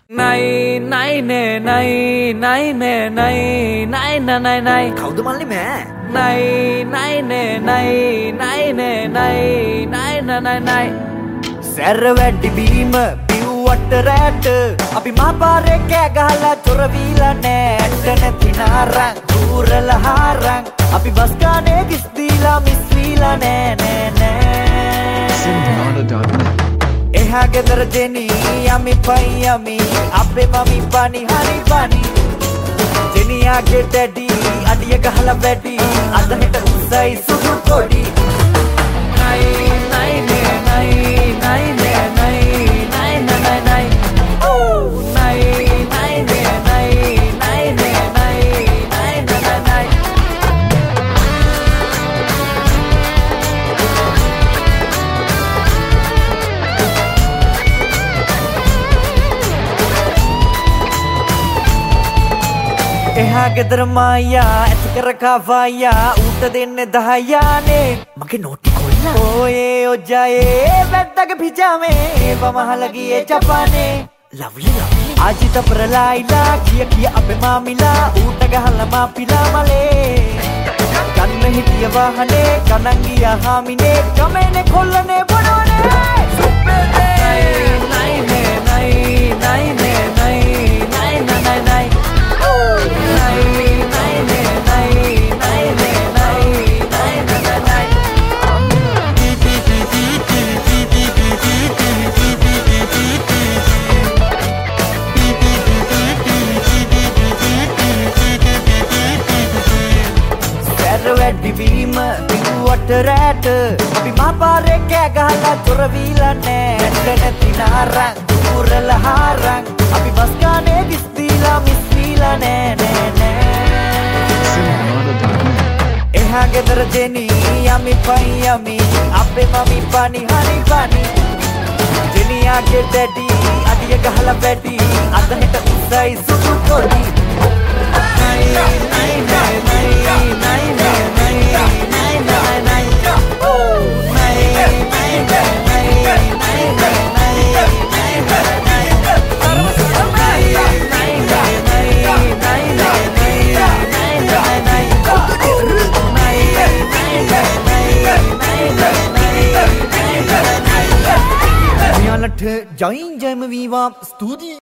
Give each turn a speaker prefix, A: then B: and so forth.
A: Nay nay nè nay nay nè nay nay nè nay nay
B: කවුද මල්ලි මෑ
A: nay nay nè nay nay nè nay nay nè nay nay සැර වැඩි බීම පිව්වට රැට අපි මාපාරේ කෑ ගහලා චොර වීලා නෑ ඇට නැති නාරං ඌරලා හාරං අපි බස් ගානේ කිස් දීලා මිස් වීලා නෑ නෑ නෑ එහා ගෙදර දෙනි යමි පයි යමි අපේ මමි බනි හරි බනි දෙනියාගේ ඩැඩි අඩිය ගහලා වැඩි අද හෙට උසයි සුදු කොඩි නයි නයි නේ නයි නයි නේ නයි නයි නයි නයි ඕ නයි නයි නේ නයි නයි නේ නයි නයි නයි නයි එහා ගෙදර මායා ඇති කර කවායා ඌට දෙන්නේ 10නේ මගේ නෝටි කොල්ලා ඕයේ ඔජායේ වැද්දාගේ පිජාමේ වමහල ගියේ ජපානේ ලව්ලි ලව්ලි ආජිත ප්‍රලායිලා කිය අපේ මාමිලා ඌට ගහලා මාපිලා මලේ ගන්න හිටිය වාහනේ ගණන් ගියා හාමිනේ ගමේනේ කොල්ලනේ බොනවනේ සුප්පේ නයි නේ නයි නයි නේ නයි නයි නයි නයි වැඩිවීම පිටුවට රැට අපි මාපාරේ කෑ ගහලා චොර වීලා නෑ ඇට නැති නාරං ඌරලා හාරං අපි බස් ගානේ කිස් දීලා මිස් වීලා නෑ නෑ නෑ එහා ගෙදර දෙනි යමි පයි යමි අපේ මමි බනි හරි බනි දෙනියාගේ ඩැඩි අඩිය ගහලා වැඩි අද හෙට උසයි සුදු කොඩි නයි නයි නයි නයි Join Jam Viva Studio.